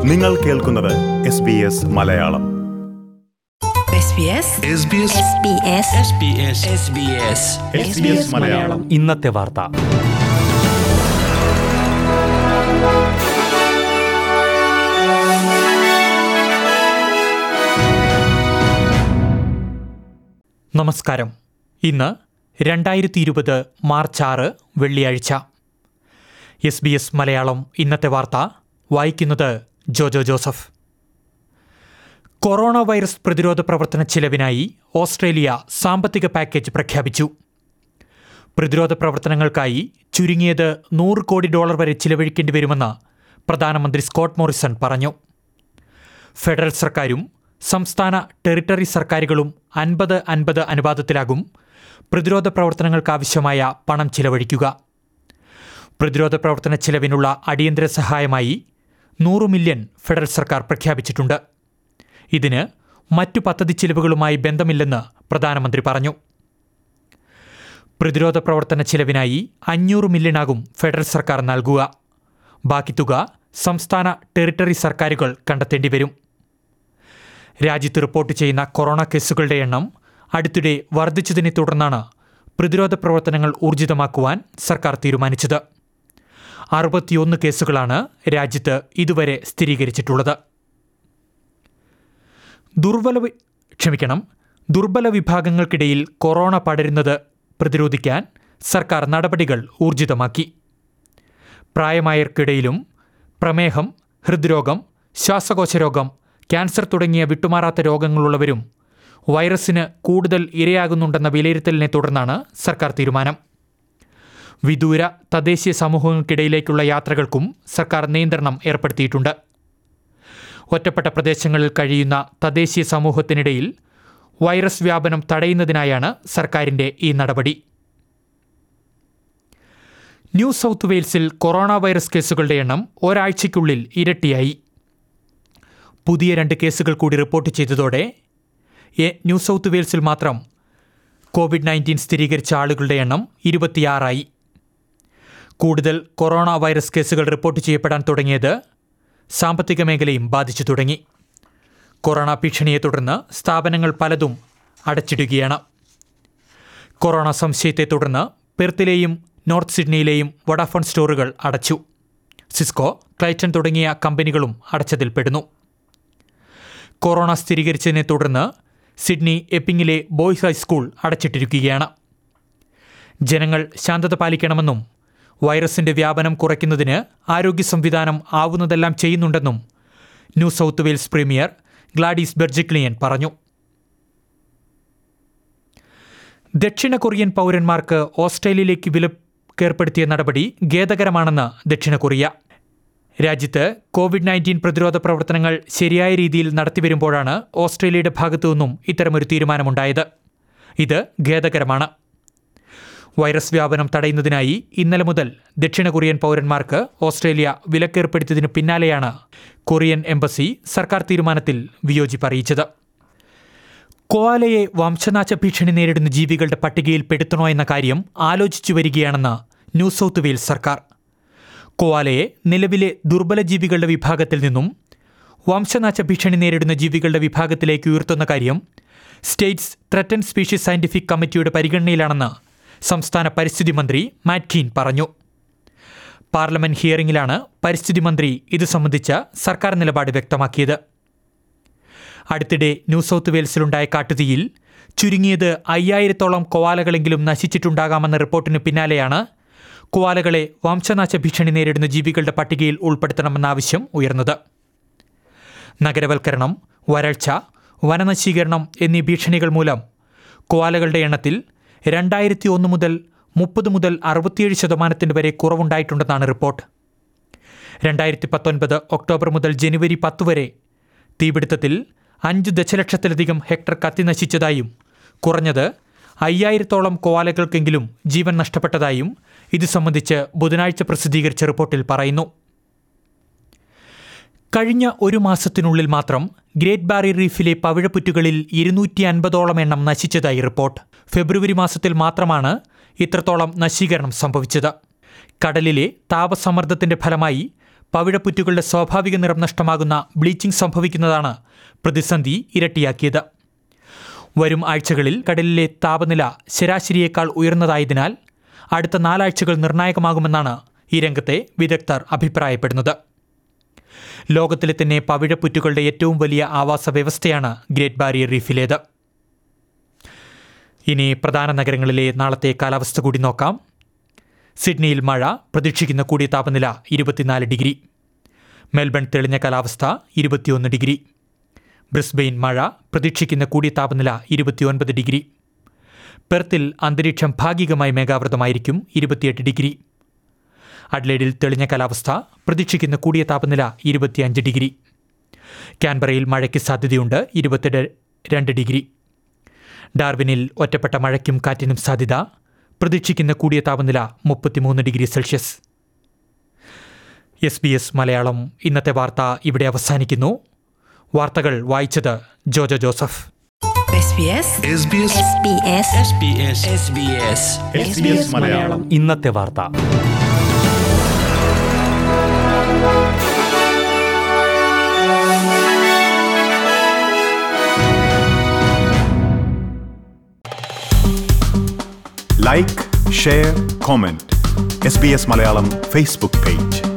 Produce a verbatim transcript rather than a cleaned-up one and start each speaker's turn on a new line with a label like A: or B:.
A: നിങ്ങൾ കേൾക്കുന്നത് S B S Malayalam.
B: ഇന്നത്തെ വാർത്ത. നമസ്കാരം. ഇന്ന് രണ്ടായിരത്തി ഇരുപത് മാർച്ച് ആറ് വെള്ളിയാഴ്ച. എസ് ബി എസ് മലയാളം ഇന്നത്തെ വാർത്ത വായിക്കുന്നത് ജോജോ ജോസഫ്. കൊറോണ വൈറസ് പ്രതിരോധ പ്രവർത്തന ചിലവിനായി ഓസ്ട്രേലിയ സാമ്പത്തിക പാക്കേജ് പ്രഖ്യാപിച്ചു. പ്രതിരോധ പ്രവർത്തനങ്ങൾക്കായി ചുരുങ്ങിയത് നൂറ് കോടി ഡോളർ വരെ ചിലവഴിക്കേണ്ടി വരുമെന്ന് പ്രധാനമന്ത്രി സ്കോട്ട് മോറിസൺ പറഞ്ഞു. ഫെഡറൽ സർക്കാരും സംസ്ഥാന ടെറിട്ടറി സർക്കാരുകളും അൻപത് അൻപത് അനുപാതത്തിലാകും പ്രതിരോധ പ്രവർത്തനങ്ങൾക്കാവശ്യമായ പണം ചിലവഴിക്കുക. പ്രതിരോധ പ്രവർത്തന ചിലവിനുള്ള അടിയന്തര സഹായമായി നൂറ് മില്യൺ ഫെഡറൽ സർക്കാർ പ്രഖ്യാപിച്ചിട്ടുണ്ട്. ഇതിന് മറ്റു പദ്ധതി ചിലവുകളുമായി ബന്ധമില്ലെന്ന് പ്രധാനമന്ത്രി പറഞ്ഞു. പ്രതിരോധ പ്രവർത്തന ചിലവിനായി അഞ്ഞൂറ് മില്യണാകും ഫെഡറൽ സർക്കാർ നൽകുക. ബാക്കി തുക സംസ്ഥാന ടെറിട്ടറി സർക്കാരുകൾ കണ്ടെത്തേണ്ടി വരും. രാജ്യത്ത് റിപ്പോർട്ട് ചെയ്യുന്ന കൊറോണ കേസുകളുടെ എണ്ണം അടുത്തിടെ വർദ്ധിച്ചതിനെ തുടർന്നാണ് പ്രതിരോധ പ്രവർത്തനങ്ങൾ ഊർജിതമാക്കുവാൻ സർക്കാർ തീരുമാനിച്ചത്. അറുപത്തിയൊന്ന് കേസുകളാണ് രാജ്യത്ത് ഇതുവരെ സ്ഥിരീകരിച്ചിട്ടുള്ളത്. ദുർബല ക്ഷമിക്കണം ദുർബല വിഭാഗങ്ങൾക്കിടയിൽ കൊറോണ പടരുന്നത് പ്രതിരോധിക്കാൻ സർക്കാർ നടപടികൾ ഊർജിതമാക്കി. പ്രായമായവർക്കിടയിലും പ്രമേഹം, ഹൃദ്രോഗം, ശ്വാസകോശ രോഗം, ക്യാൻസർ തുടങ്ങിയ വിട്ടുമാറാത്ത രോഗങ്ങളുള്ളവരും വൈറസിന് കൂടുതൽ ഇരയാകുന്നുണ്ടെന്ന വിലയിരുത്തലിനെ തുടർന്നാണ് സർക്കാർ തീരുമാനം. വിദൂര തദ്ദേശീയ സമൂഹങ്ങൾക്കിടയിലേക്കുള്ള യാത്രകൾക്കും സർക്കാർ നിയന്ത്രണം ഏർപ്പെടുത്തിയിട്ടുണ്ട്. ഒറ്റപ്പെട്ട പ്രദേശങ്ങളിൽ കഴിയുന്ന തദ്ദേശീയ സമൂഹത്തിനിടയിൽ വൈറസ് വ്യാപനം തടയുന്നതിനായാണ് സർക്കാരിൻ്റെ ഈ നടപടി. ന്യൂ സൗത്ത് വെയിൽസിൽ കൊറോണ വൈറസ് കേസുകളുടെ എണ്ണം ഒരാഴ്ചയ്ക്കുള്ളിൽ ഇരട്ടിയായി. പുതിയ രണ്ട് കേസുകൾ കൂടി റിപ്പോർട്ട് ചെയ്തതോടെ ന്യൂ സൗത്ത് വെയിൽസിൽ മാത്രം കോവിഡ് നയൻറ്റീൻ സ്ഥിരീകരിച്ച ആളുകളുടെ എണ്ണം ഇരുപത്തിയാറായി. കൂടുതൽ കൊറോണ വൈറസ് കേസുകൾ റിപ്പോർട്ട് ചെയ്യപ്പെടാൻ തുടങ്ങിയത് സാമ്പത്തിക മേഖലയും ബാധിച്ചു തുടങ്ങി. കൊറോണ ഭീഷണിയെ തുടർന്ന് സ്ഥാപനങ്ങൾ പലതും അടച്ചിടുകയാണ്. കൊറോണ സംശയത്തെ തുടർന്ന് പെർത്തിലെയും നോർത്ത് സിഡ്നിയിലെയും വോഡാഫോൺ സ്റ്റോറുകൾ അടച്ചു. സിസ്കോ, ക്ലൈറ്റൺ തുടങ്ങിയ കമ്പനികളും അടച്ചതിൽപ്പെടുന്നു. കൊറോണ സ്ഥിരീകരിച്ചതിനെ തുടർന്ന് സിഡ്നി എപ്പിങ്ങിലെ ബോയ്സ് ഹൈസ്കൂൾ അടച്ചിട്ടിരിക്കുകയാണ്. ജനങ്ങൾ ശാന്തത പാലിക്കണമെന്നും വൈറസിന്റെ വ്യാപനം കുറയ്ക്കുന്നതിന് ആരോഗ്യ സംവിധാനം ആവുന്നതെല്ലാം ചെയ്യുന്നുണ്ടെന്നും New South Wales premier Gladys Berejiklian പറഞ്ഞു. ദക്ഷിണ കൊറിയൻ പൗരന്മാർക്ക് ഓസ്ട്രേലിയയിലേക്ക് വിലക്കേർപ്പെടുത്തിയ നടപടി ഖേദകരമാണെന്ന് ദക്ഷിണ കൊറിയ. രാജ്യത്ത് കോവിഡ് നയൻറ്റീൻ പ്രതിരോധ പ്രവർത്തനങ്ങൾ ശരിയായ രീതിയിൽ നടത്തിവരുമ്പോഴാണ് ഓസ്ട്രേലിയയുടെ ഭാഗത്തു നിന്നും ഇത്തരമൊരു തീരുമാനമുണ്ടായത്. ഇത് ഖേദകരമാണ്. വൈറസ് വ്യാപനം തടയുന്നതിനായി ഇന്നലെ മുതൽ ദക്ഷിണ കൊറിയൻ പൗരന്മാർക്ക് ഓസ്ട്രേലിയ വിലക്കേർപ്പെടുത്തിയതിനു പിന്നാലെയാണ് കൊറിയൻ എംബസി സർക്കാർ തീരുമാനത്തിൽ വിയോജിപ്പ് അറിയിച്ചത്. കോവാലയെ വംശനാശ ഭീഷണി നേരിടുന്ന ജീവികളുടെ പട്ടികയിൽ പെടുത്തണോ എന്ന കാര്യം ആലോചിച്ചു വരികയാണെന്ന് ന്യൂ സൗത്ത് വെയിൽസ് സർക്കാർ. കോവാലയെ നിലവിലെ ദുർബല ജീവികളുടെ വിഭാഗത്തിൽ നിന്നും വംശനാശ ഭീഷണി നേരിടുന്ന ജീവികളുടെ വിഭാഗത്തിലേക്ക് ഉയർത്തുന്ന കാര്യം സ്റ്റേറ്റ്സ് ത്രെറ്റൻഡ് സ്പീഷീസ് സയന്റിഫിക് കമ്മിറ്റിയുടെ പരിഗണനയിലാണെന്ന് സംസ്ഥാന പരിസ്ഥിതി മന്ത്രി മാറ്റ് കീൻ പറഞ്ഞു. പാർലമെന്റ് ഹിയറിംഗിലാണ് പരിസ്ഥിതി മന്ത്രി ഇത് സംബന്ധിച്ച സർക്കാർ നിലപാട് വ്യക്തമാക്കിയത്. അടുത്തിടെ ന്യൂ സൗത്ത് വെയിൽസിലുണ്ടായ കാട്ടുതീയിൽ ചുരുങ്ങിയത് അയ്യായിരത്തോളം കോവാലകളെങ്കിലും നശിച്ചിട്ടുണ്ടാകാമെന്ന റിപ്പോർട്ടിന് പിന്നാലെയാണ് കോവാലകളെ വംശനാശ ഭീഷണി നേരിടുന്ന ജീവികളുടെ പട്ടികയിൽ ഉൾപ്പെടുത്തണമെന്ന ആവശ്യം ഉയർന്നത്. നഗരവൽക്കരണം, വരൾച്ച, വനനശീകരണം എന്നീ ഭീഷണികൾ മൂലം കോവാലകളുടെ എണ്ണത്തിൽ രണ്ടായിരത്തി ഒന്ന് മുതൽ മുപ്പത് മുതൽ അറുപത്തിയേഴ് ശതമാനത്തിന് വരെ കുറവുണ്ടായിട്ടുണ്ടെന്നാണ് റിപ്പോർട്ട്. രണ്ടായിരത്തി പത്തൊൻപത് ഒക്ടോബർ മുതൽ ജനുവരി പത്ത് വരെ തീപിടുത്തത്തിൽ അഞ്ച് ദശലക്ഷത്തിലധികം ഹെക്ടർ കത്തിനശിച്ചതായും കുറഞ്ഞത് അയ്യായിരത്തോളം കോവാലകൾക്കെങ്കിലും ജീവൻ നഷ്ടപ്പെട്ടതായും ഇത് സംബന്ധിച്ച് ബുധനാഴ്ച പ്രസിദ്ധീകരിച്ച റിപ്പോർട്ടിൽ പറയുന്നു. കഴിഞ്ഞ ഒരു മാസത്തിനുള്ളിൽ മാത്രം ഗ്രേറ്റ് ബാരിയർ റീഫിലെ പവിഴപ്പുറ്റുകളിൽ ഇരുന്നൂറ്റി അൻപതോളം എണ്ണം നശിച്ചതായി റിപ്പോർട്ട്. ഫെബ്രുവരി മാസത്തിൽ മാത്രമാണ് ഇത്രത്തോളം നശീകരണം സംഭവിച്ചത്. കടലിലെ താപസമ്മർദ്ദത്തിന്റെ ഫലമായി പവിഴപ്പുറ്റുകളുടെ സ്വാഭാവിക നിറം നഷ്ടമാകുന്ന ബ്ലീച്ചിംഗ് സംഭവിക്കുന്നതാണ് പ്രതിസന്ധി ഇരട്ടിയാക്കിയത്. വരും ആഴ്ചകളിൽ കടലിലെ താപനില ശരാശരിയേക്കാൾ ഉയർന്നതായതിനാൽ അടുത്ത നാലാഴ്ചകൾ നിർണായകമാകുമെന്നാണ് ഈ രംഗത്തെ വിദഗ്ധർ അഭിപ്രായപ്പെടുന്നത്. ലോകത്തിലെ തന്നെ പവിഴപ്പുറ്റുകളുടെ ഏറ്റവും വലിയ ആവാസ വ്യവസ്ഥയാണ് ഗ്രേറ്റ് ബാരിയർ റീഫിലേത്. ഇനി പ്രധാന നഗരങ്ങളിലെ നാളത്തെ കാലാവസ്ഥ കൂടി നോക്കാം. സിഡ്നിയിൽ മഴ, പ്രതീക്ഷിക്കുന്ന കൂടിയ താപനില ഇരുപത്തിനാല് ഡിഗ്രി. മെൽബൺ തെളിഞ്ഞ കാലാവസ്ഥ ഇരുപത്തിയൊന്ന് ഡിഗ്രി. ബ്രിസ്ബെയിൻ മഴ, പ്രതീക്ഷിക്കുന്ന കൂടിയ താപനില ഇരുപത്തിയൊൻപത് ഡിഗ്രി. പെർത്തിൽ അന്തരീക്ഷം ഭാഗികമായി മേഘാവൃതമായിരിക്കും, ഇരുപത്തിയെട്ട് ഡിഗ്രി. അഡ്ലേഡിൽ തെളിഞ്ഞ കാലാവസ്ഥ, പ്രതീക്ഷിക്കുന്ന കൂടിയ താപനില ഇരുപത്തിയഞ്ച് ഡിഗ്രി. കാൻബറയിൽ മഴയ്ക്ക് സാധ്യതയുണ്ട്, ഇരുപത്തി രണ്ട് ഡിഗ്രി. ഡാർവിനിൽ ഒറ്റപ്പെട്ട മഴയ്ക്കും കാറ്റിനും സാധ്യത, പ്രതീക്ഷിക്കുന്ന കൂടിയ താപനില മുപ്പത്തിമൂന്ന് degree Celsius. S B S Malayalam ഇന്നത്തെ വാർത്ത ഇവിടെ അവസാനിക്കുന്നു. വാർത്തകൾ വായിച്ചത് ജോജോ ജോസഫ്.
A: ഇന്നത്തെ വാർത്ത. Like, share, comment. S B S Malayalam Facebook page.